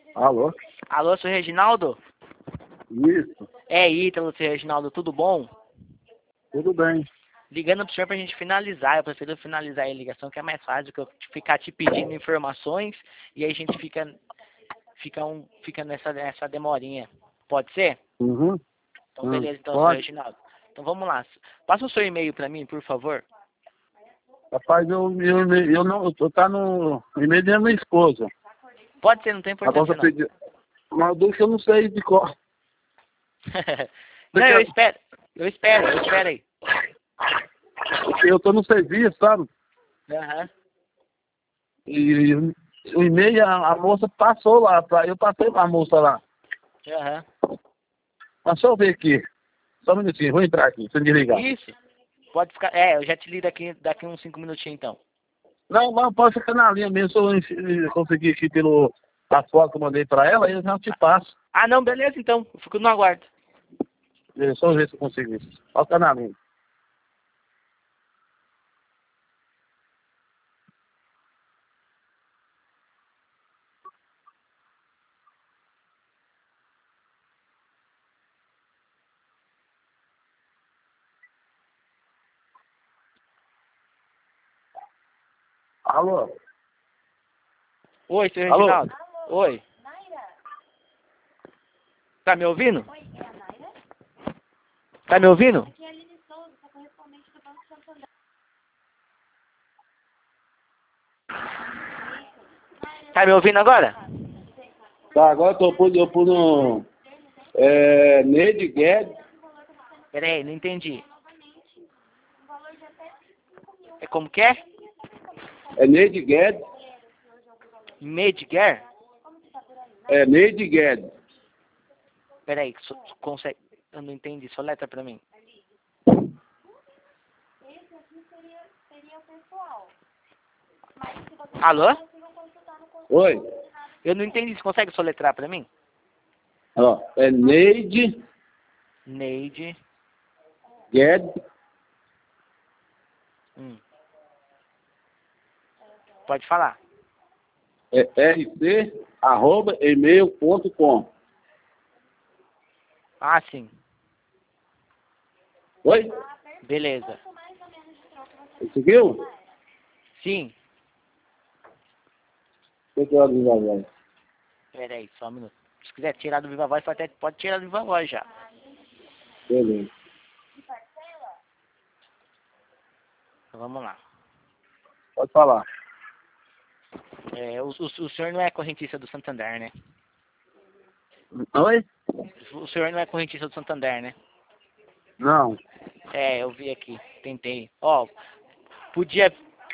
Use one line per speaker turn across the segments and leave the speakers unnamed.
Alô?
Alô, seu Reginaldo?
Isso,
É Ítalo, seu Reginaldo, tudo bom?
tudo bem.
Ligando pro senhor pra gente finalizar, eu prefiro finalizar a ligação, que é mais fácil que eu ficar te pedindo informações e aí a gente fica nessa demorinha. Pode ser?
Uhum.
Então beleza, então, seu
Pode.
Reginaldo. Então vamos lá. Passa o seu e-mail pra mim, por favor.
Rapaz, eu não, eu tá no e-mail da minha esposa.
Pode ser, não tem
A
importância
moça
não.
pediu. Mas do que eu não sei de qual.
Não, eu espero. Eu espero aí.
Porque eu tô no serviço, sabe?
Aham.
E o e-mail a moça passou lá, eu passei pra moça lá.
Aham.
Mas deixa eu ver aqui. Só um minutinho, vou entrar aqui, sem desligar.
Isso. Pode ficar. É, eu já te ligo daqui uns 5 minutinhos então.
Não, mas pode ficar na linha mesmo, se eu conseguir aqui pelo a foto que eu mandei pra ela, aí eu já te passo.
Ah, não, beleza então. Eu fico no aguardo.
Deixa eu ver se eu consigo isso. Pode ficar na linha. Alô?
Oi, seu
Alô?
Reginaldo. Oi. Tá me ouvindo? Tá me ouvindo? Tá me ouvindo agora?
Tá, agora eu pus no Neide Guedes.
Pera aí, não entendi. É como que é?
É Neide Guedes.
Medgar?
É Neide Guedes.
Pera aí, consegue... Eu não entendi. Soletra pra mim. Alô?
Oi?
Eu não entendi. Você consegue soletrar pra mim?
Ó, é Neide
Neide.
Guedes.
Pode falar.
É rc@email.com.
Ah, sim.
Oi?
Beleza.
Conseguiu?
Sim.
Deixa eu avisar agora.
Pera aí, só um minuto. Se quiser tirar do Viva Voz, pode tirar do Viva Voz já.
Beleza.
Então, vamos lá.
Pode falar.
É, o senhor não é correntista do Santander, né?
Oi?
O senhor não é correntista do Santander, né?
Não.
É, eu vi aqui. Tentei. Ó, podia...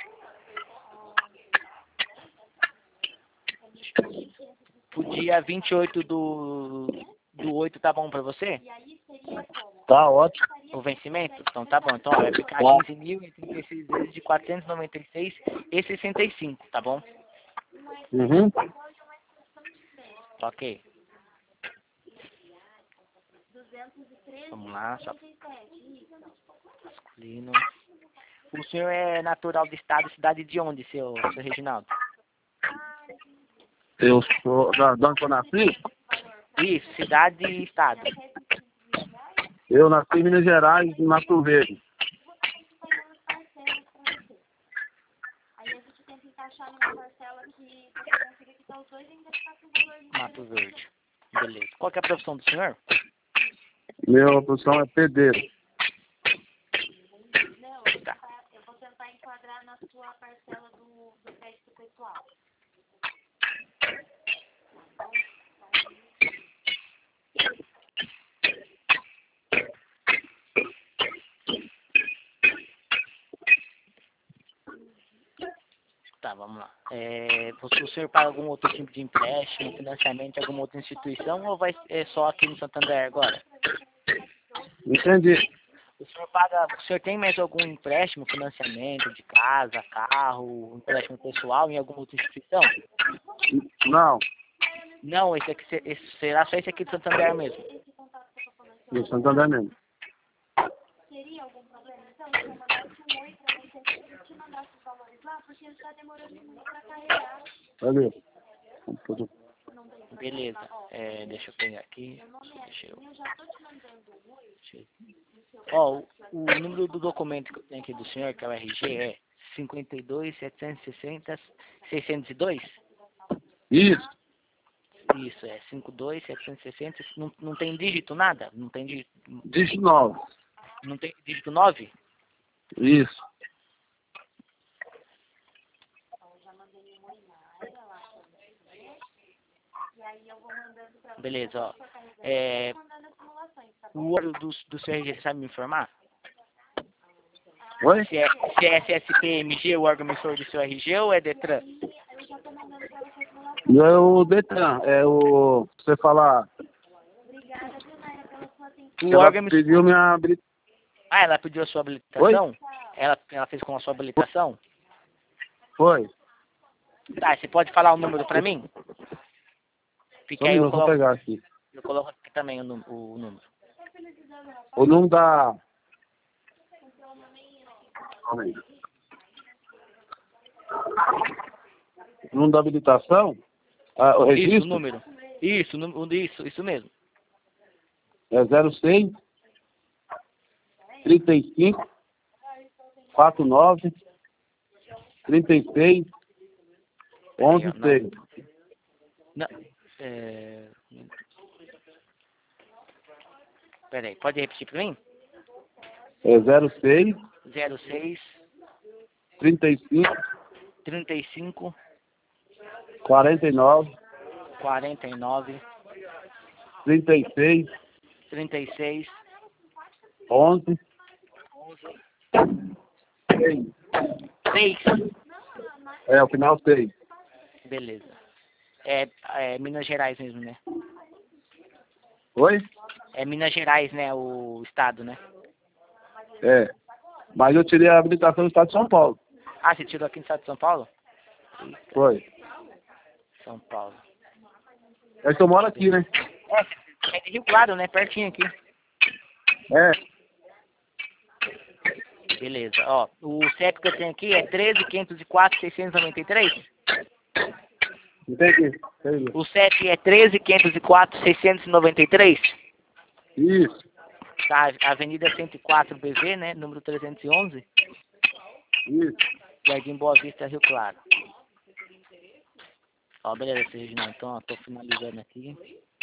Podia 28 do 8 tá bom pra você?
Tá ótimo.
O vencimento? Então tá bom. Então ó, vai ficar
Tá.
15.036 vezes de 496,65, tá bom?
Uhum.
Ok. Vamos lá, só masculino. O senhor é natural do estado, cidade de onde, seu Reginaldo?
Eu sou da onde eu nasci?
Isso, cidade e estado.
Eu nasci em Minas Gerais, em Mato Verde.
Mato Verde. Beleza. Qual que é a profissão do senhor?
Minha profissão é pedreiro.
Tá. Tá, vamos lá. O senhor paga algum outro tipo de empréstimo, financiamento de alguma outra instituição ou só aqui no Santander agora?
Entendi.
O senhor tem mais algum empréstimo, financiamento de casa, carro, empréstimo pessoal em alguma outra instituição?
Não.
Não, será só esse aqui do Santander mesmo.
Em Santander mesmo. Valeu.
Beleza. Deixa eu pegar aqui. Ó, o número do documento que eu tenho aqui do senhor, que é o RG, é 52.760.602?
Isso.
Isso, é 52.760. Não tem dígito nada? Não tem dígito,
Dígito 9.
não tem dígito 9?
Isso.
Beleza, ó. O órgão do seu RG, você sabe me informar?
Oi?
Se é SSPMG, o órgão emissor do seu RG, ou é Detran?
Não é o Detran, é o... Você falar...
O
Ela
órgão emissor...
pediu minha habilitação.
Ah, ela pediu a sua habilitação? Ela fez com a sua habilitação?
Foi.
Tá, você pode falar o número pra mim? Fica aí, eu
Vou pegar aqui.
coloco aqui também o número.
O número da... Calma aí. O número da habilitação? O registro?
Isso, o número. Isso mesmo.
É 06 35 49 36 11 6.
Não, peraí, pode repetir pra mim?
É 06
06
35
35
49
49
36
36
11 6.
6.
É, o final 6.
Beleza. É Minas Gerais mesmo, né?
Oi?
É Minas Gerais, né? O estado, né?
É. Mas eu tirei a habilitação do estado de São Paulo.
Ah, você tirou aqui no estado de São Paulo?
Foi.
São Paulo.
É que eu moro aqui, né?
É de Rio Claro, né? Pertinho aqui.
É.
Beleza. Ó, o CEP que eu tenho aqui é 13.504.693.
Entendi.
O CEP é 13.504.693.
Isso.
Tá, Avenida 104 BV, né? Número 311.
Isso.
Jardim Boa Vista, Rio Claro. Ó, beleza, Reginaldo. Então, ó, tô finalizando aqui.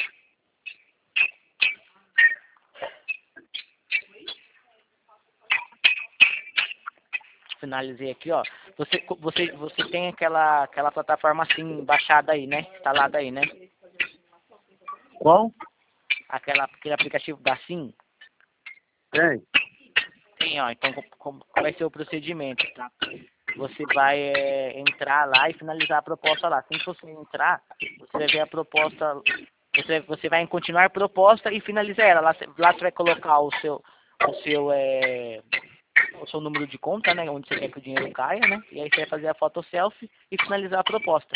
Finalizei aqui, ó. Você tem aquela plataforma assim baixada aí, né? Instalada aí, né?
Qual?
Aquele aplicativo da SIM.
Tem.
Tem, ó. Então, como vai ser o procedimento, tá? Você vai entrar lá e finalizar a proposta lá. Assim que você entrar, você vai ver a proposta. Você vai em continuar proposta e finalizar ela. Lá você vai colocar o seu número de conta, né? Onde você quer que o dinheiro caia, né? E aí você vai fazer a foto selfie e finalizar a proposta.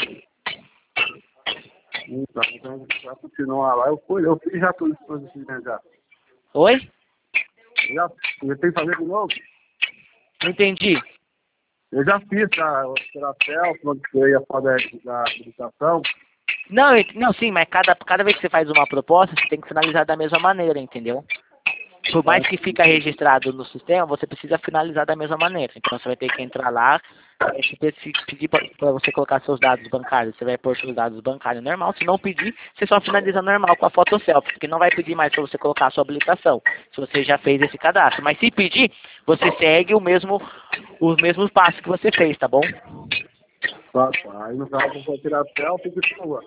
Então, já continuar lá. Eu fiz já tudo isso já.
Oi?
Já tem que fazer de novo?
Não entendi.
Eu já fiz a selfie, quando foi a foto da habilitação.
Não, sim, mas cada vez que você faz uma proposta, você tem que finalizar da mesma maneira, entendeu? Por mais que fica registrado no sistema, você precisa finalizar da mesma maneira. Então você vai ter que entrar lá, se pedir para você colocar seus dados bancários, você vai pôr seus dados bancários normal. Se não pedir, você só finaliza normal com a foto selfie, porque não vai pedir mais para você colocar a sua habilitação, se você já fez esse cadastro. Mas se pedir, você segue os mesmos passos que você fez, tá bom?
Tá. Aí no caso eu vou tirar a selfie e continua.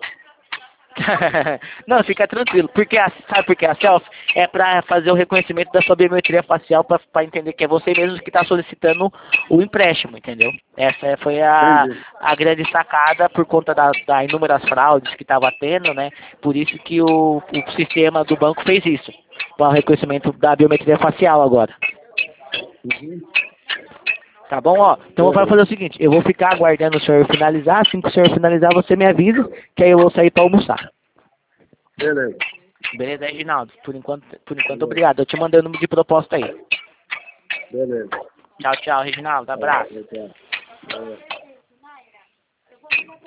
Não, fica tranquilo. Sabe por que a selfie? É para fazer o reconhecimento da sua biometria facial para entender que é você mesmo que está solicitando o empréstimo, entendeu? Essa foi a grande sacada por conta das inúmeras fraudes que estava tendo, né? Por isso que o sistema do banco fez isso. Para o reconhecimento da biometria facial agora.
Uhum.
Tá bom, ó. Então eu vou fazer o seguinte, eu vou ficar aguardando o senhor finalizar, assim que o senhor finalizar, você me avisa, que aí eu vou sair para almoçar.
Beleza.
Beleza, Reginaldo? Por enquanto, obrigado. Eu te mandei o número de proposta aí.
Beleza.
Tchau, tchau, Reginaldo. Abraço.
Tchau.